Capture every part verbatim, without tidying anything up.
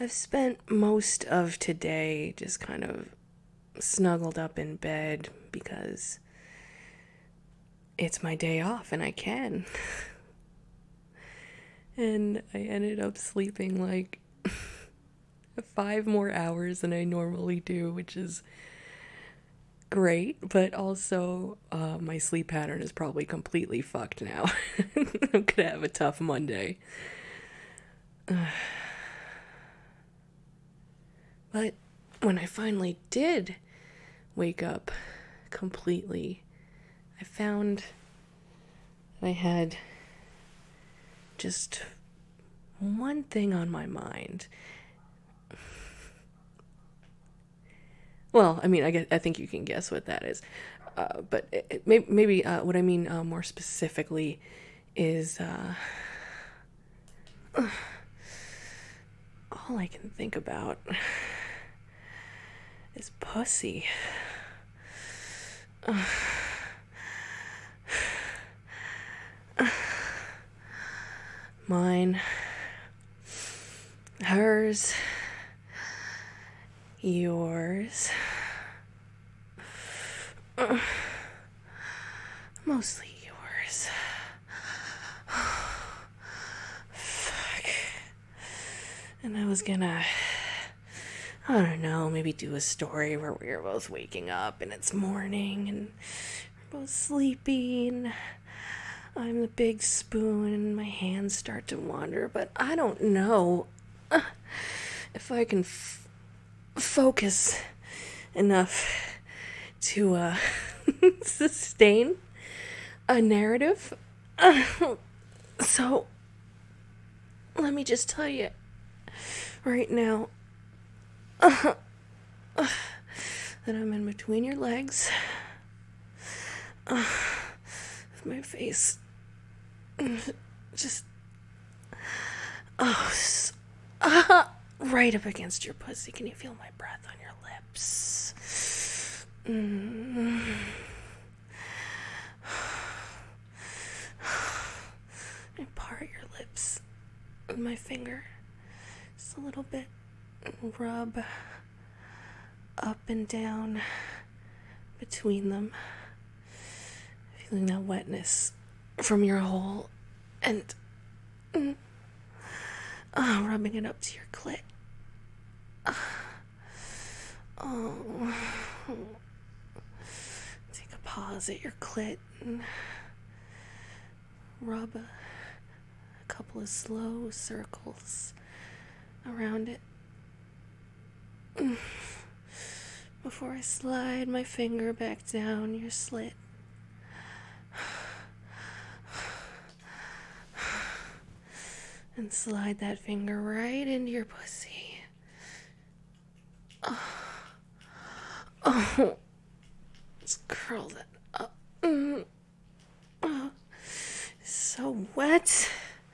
I've spent most of today just kind of snuggled up in bed because it's my day off and I can. And I ended up sleeping like five more hours than I normally do, which is great, but also uh, my sleep pattern is probably completely fucked now. I'm gonna have a tough Monday. But when I finally did wake up completely, I found I had just one thing on my mind. Well, I mean, I guess, I think you can guess what that is. Uh, but it, it, maybe, maybe uh, what I mean uh, more specifically is uh, all I can think about is pussy. Mine, hers, yours. Mostly yours. Fuck. And I was gonna, I don't know, maybe do a story where we are both waking up and it's morning and we're both sleepy and I'm the big spoon and my hands start to wander, but I don't know if I can f- focus enough to uh, sustain a narrative. So, let me just tell you right now that I'm in between your legs with my face just oh so, uh, right up against your pussy. Can you feel my breath on your lips? Mm. I part your lips with my finger just a little bit and rub up and down between them, feeling that wetness from your hole and mm, oh, rubbing it up to your clit. Oh, take a pause at your clit and rub a, a couple of slow circles around it before I slide my finger back down your slit. And slide that finger right into your pussy. Oh, oh. Just curl that up. Mm. Oh, so wet.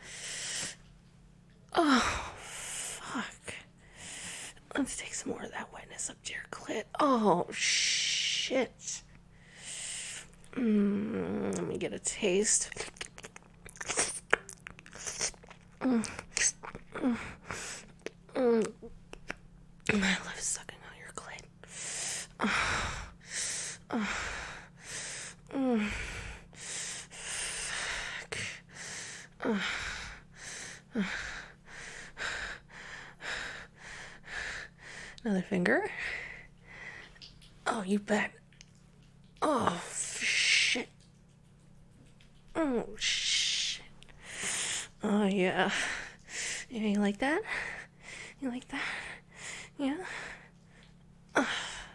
Oh, fuck. Let's take some more of that wetness up to your clit. Oh, shit. Mm, let me get a taste. Mm. Mm. Mm. I love sucking on your clit. Oh. Oh. Mm. Fuck. Oh. Oh. Another finger. Oh, you bet. Oh, shit. Oh, shit. Oh, yeah. Yeah, you like that? You like that? Yeah? Oh.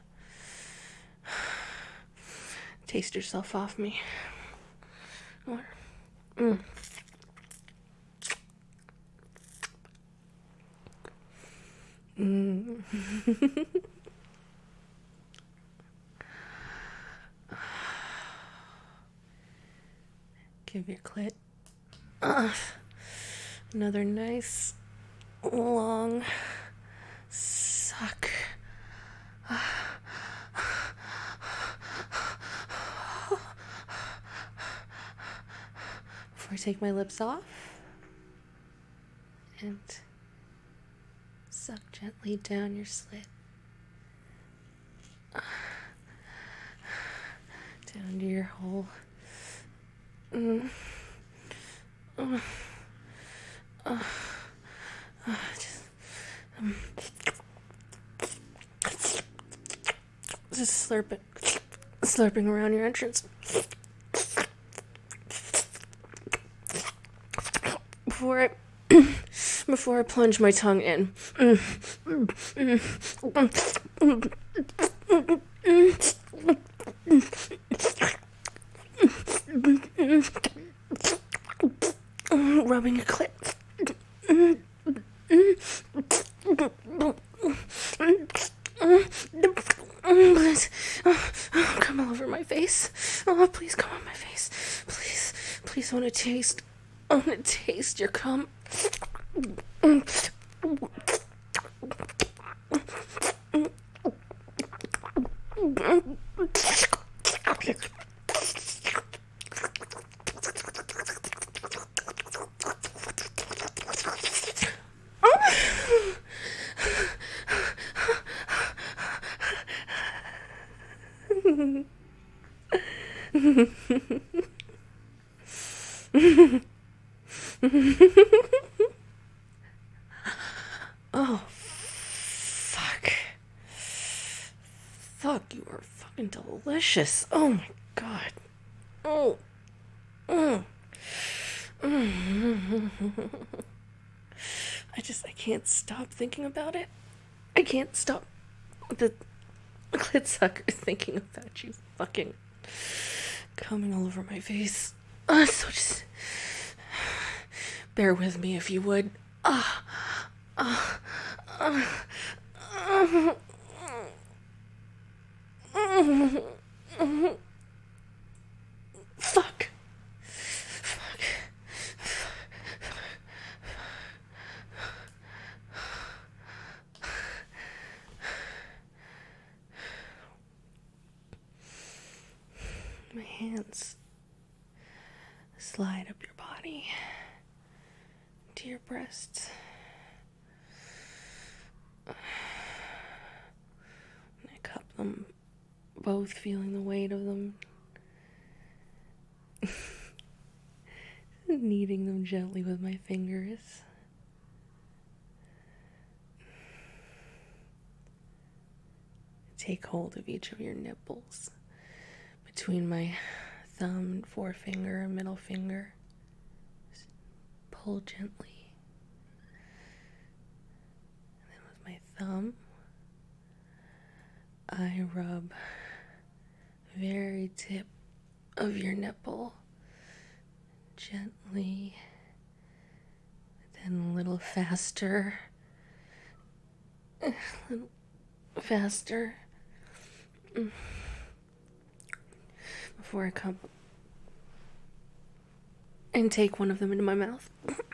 Taste yourself off me. Water. Mm. Mm. Give your clit uh, another nice long suck. Before I take my lips off and suck gently down your slit. Down to your hole. Mm. Uh, uh, uh, just, um, just slurp it. Slurping around your entrance. Before I, before I plunge my tongue in. Rubbing your clit. Come all over my face. Oh, please come on my face. Please, please, I want to taste. I want to taste your cum. Oh, fuck. Fuck, you are fucking delicious. Oh my god. Oh. Mm. Mm. I just, I can't stop thinking about it. I can't stop the clit sucker thinking about you fucking coming all over my face. Uh, so just bear with me if you would. Ah. Uh, uh, uh, uh, uh, fuck. Fuck. My hands slide up your body to your breasts. I cup them, both feeling the weight of them, kneading them gently with my fingers. Take hold of each of your nipples between my thumb and forefinger and middle finger. Just pull gently. And then with my thumb, I rub the very tip of your nipple gently, then a little faster, a little faster, before I come and take one of them into my mouth.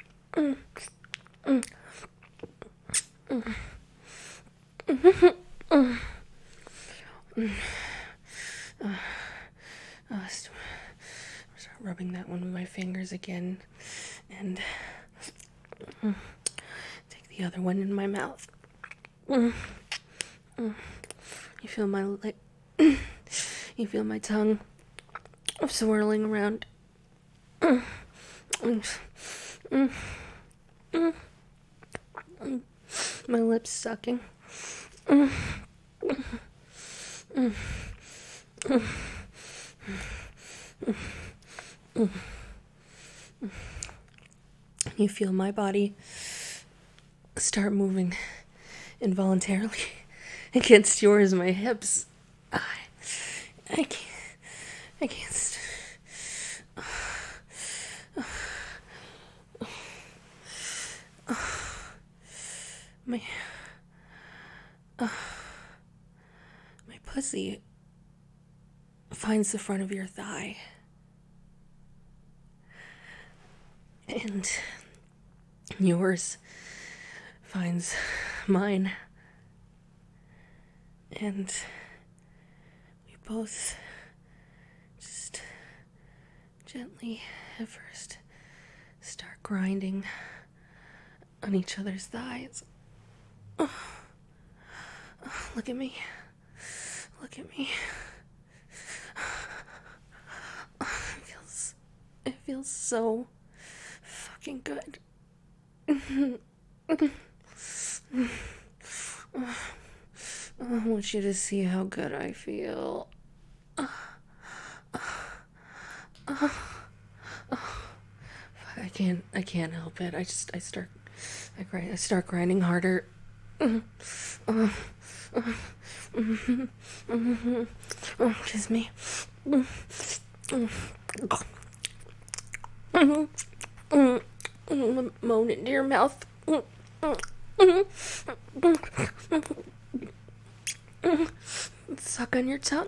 Uh, uh, start rubbing that one with my fingers again, and uh, take the other one in my mouth. Uh, uh, you feel my lip. You feel my tongue swirling around. Uh, uh, uh, uh, uh, my lips sucking. Uh, uh, uh, uh, uh, You feel my body start moving involuntarily against yours, my hips. I, I can't, I can't. St- my, uh, my pussy finds the front of your thigh. And yours finds mine. And we both just gently at first start grinding on each other's thighs. Look at me. Look at me. It feels, it feels so fucking good. I want you to see how good I feel. I can't, I can't help it. I just, I start, I grind, I start grinding harder. Oh, kiss me. Moan into your mouth. Suck on your tongue.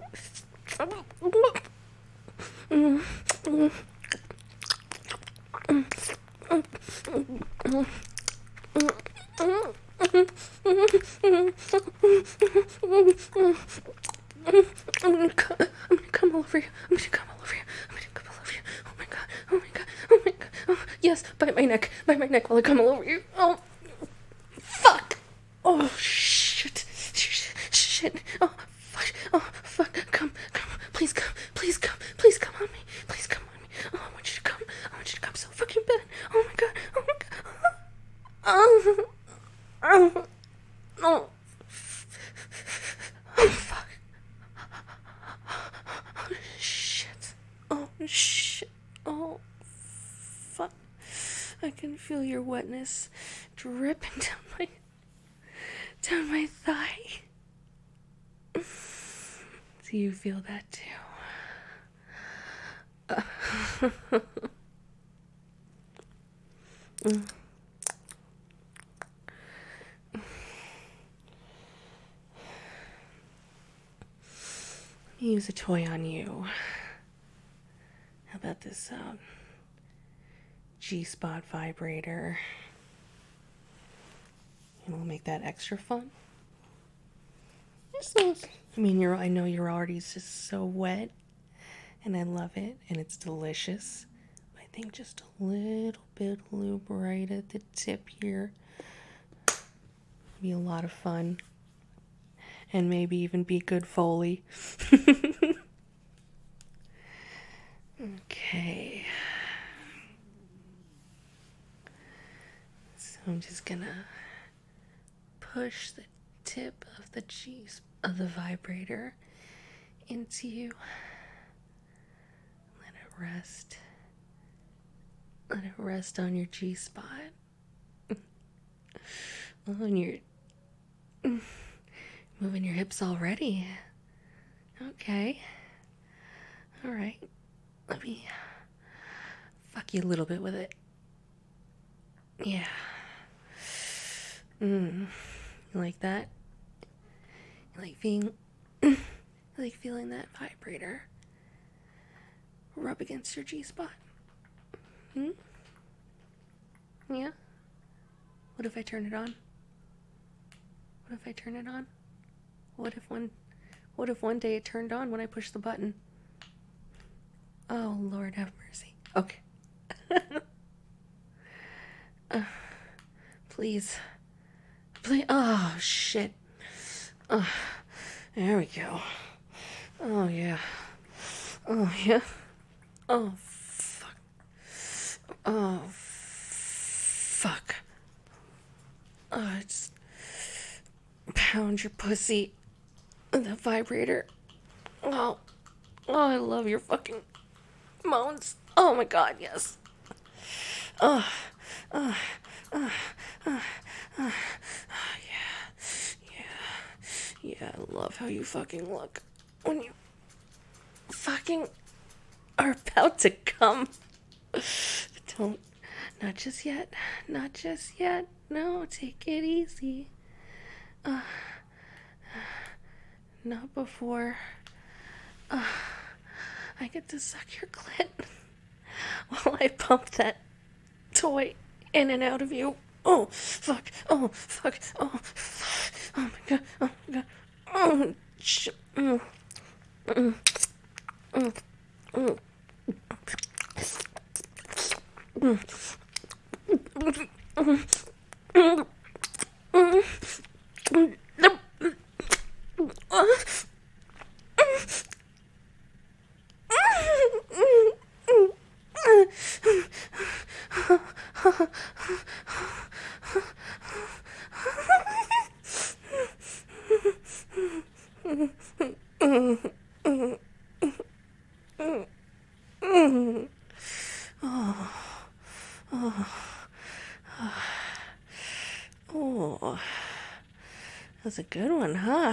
I'm gonna come, I'm gonna come all over you. I'm gonna come all over you. I'm gonna come all over you. Oh my god. Oh my god. Oh my god. Oh, yes, bite my neck. Bite my neck while I come all over you. Oh, fuck. Oh, shit. Shit. Shit. Oh, fuck. Oh, fuck. Come, come. Please come. Please come. Please come on me. Please come on me. Oh, I want you to come. I want you to come so fucking bad. Oh my god. Oh my god. Oh. Oh. Oh. Oh, fuck. Oh, shit. Oh, shit. Oh, fuck. I can feel your wetness dripping down my, down my thigh. Do you feel that too? Uh, mm. Use a toy on you. How about this sound? G-spot vibrator. And we'll make that extra fun. I mean, you're. I know you're already just so wet, and I love it, and it's delicious. I think just a little bit of lube right at the tip here be a lot of fun. And maybe even be good Foley. Okay. So I'm just gonna push the tip of the G of the vibrator into you. Let it rest. Let it rest on your G spot. On your moving your hips already. Okay. All right. Let me fuck you a little bit with it. Yeah. Mm. You like that? You like being you like feeling that vibrator rub against your G-spot? Hmm? Yeah? What if I turn it on? What if I turn it on? What if one what if one day it turned on when I pushed the button? Oh, Lord have mercy. Okay. uh, please. Please. Oh, shit. Oh, there we go. Oh, yeah. Oh, yeah. Oh, fuck. Oh, fuck. Oh, just pound your pussy. The vibrator. Oh. Oh, I love your fucking moans. Oh my god, yes. Oh, oh, oh, oh, oh, oh, yeah, yeah, yeah. I love how you fucking look when you fucking are about to come. Don't, not just yet, not just yet. No, take it easy. Uh, not before. Uh, I get to suck your clit while I pump that toy in and out of you. Oh, fuck. Oh, fuck. Oh, fuck. Oh, my God. Oh, my God. Oh, shit. Mm. Mm. Mm. Mm. Mm. Mm. Mm. Mm. Oh, that's a good one, huh?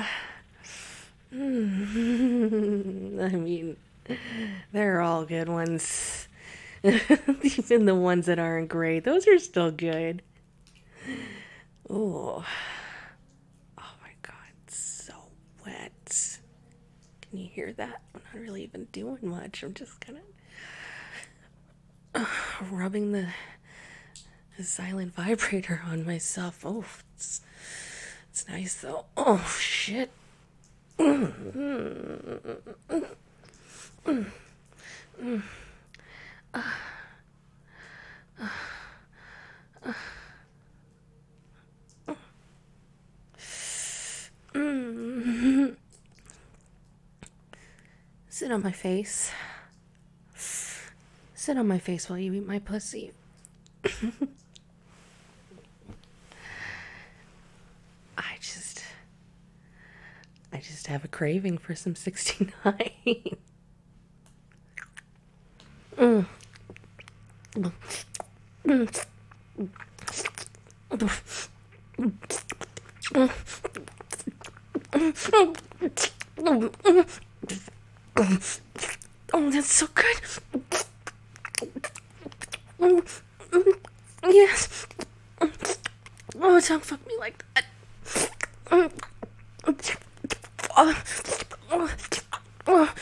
Mm. I mean, they're all good ones. Even the ones that aren't great, those are still good. Oh, oh my God, it's so wet. Can you hear that? I'm not really even doing much. I'm just kind of uh, rubbing the, the silent vibrator on myself. Oh, it's, it's nice though. Oh, shit. Mm, mm, mm, mm, mm. Uh, uh, uh, uh. Mm. Sit on my face. Sit on my face while you eat my pussy. I just... I just have a craving for some sixty-nine. mm. Mm. Oh, that's so good. Yes. Oh, don't fuck me like that. Oh, oh, oh,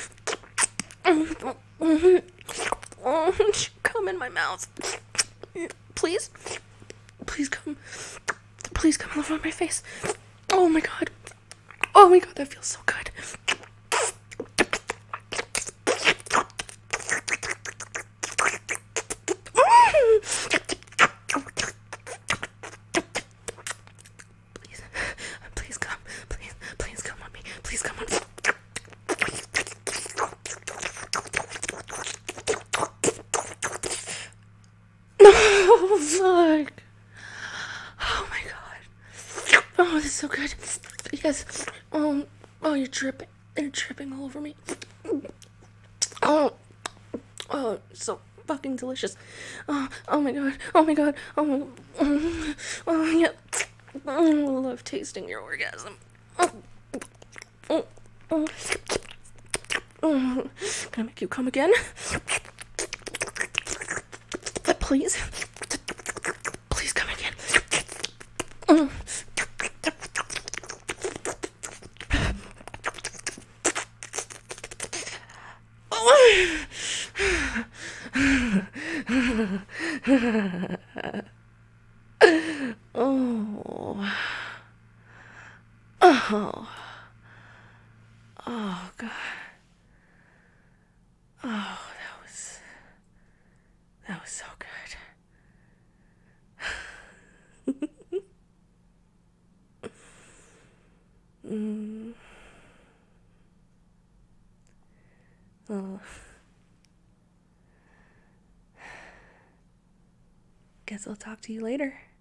oh, come in my mouth. Please. Please come. Please come all over my face. Oh my God. Oh my God, that feels so good. Please, please come. Please, please come on me. Please come on me. Oh, fuck. Oh my God. Oh, this is so good. Yes. Oh, oh, you're dripping. You're dripping all over me. Oh, oh, so fucking delicious. Oh, oh my God. Oh my God. Oh, my, oh, oh yeah. I love tasting your orgasm. Oh, oh, oh. Oh. Can I make you come again? Please? Please come again. Oh. Oh. Oh. Oh, God. Oh, that was... That was so good. mm. Oh. Guess I'll talk to you later.